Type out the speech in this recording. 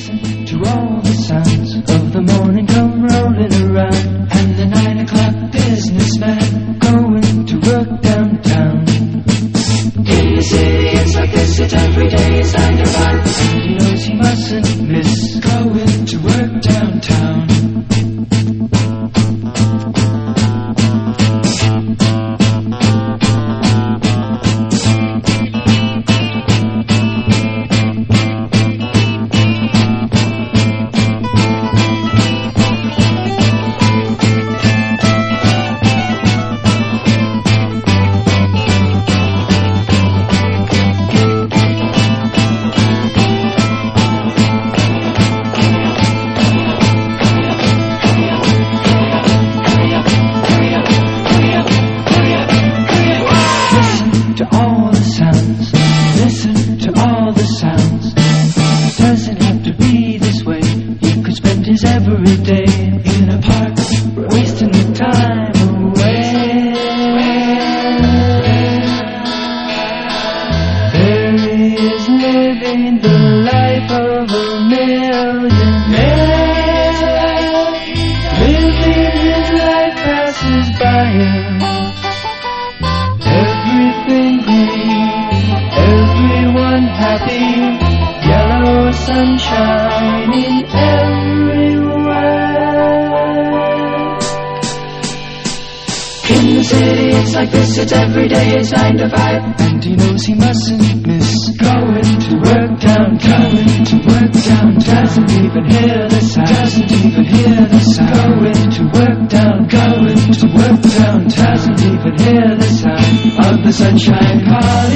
Listen to all the sounds of the morning come rolling around, and the 9 o'clock businessman going to work downtown. In the city it's like this, it's every day, it's 9 to 5. He knows he mustn't miss going to work downtown. Every day in a park, wasting the time away. There he is living the life of a millionaire, living his life passes by him. Everything green, everyone happy, yellow sunshine in in the city it's like this, it's every day, it's 9 to 5. And he knows he mustn't miss going to work downtown. Going to work downtown. Doesn't even hear the sound. Doesn't even hear the sound. Going to work down. Going to work downtown. Doesn't even hear the sound of the sunshine car.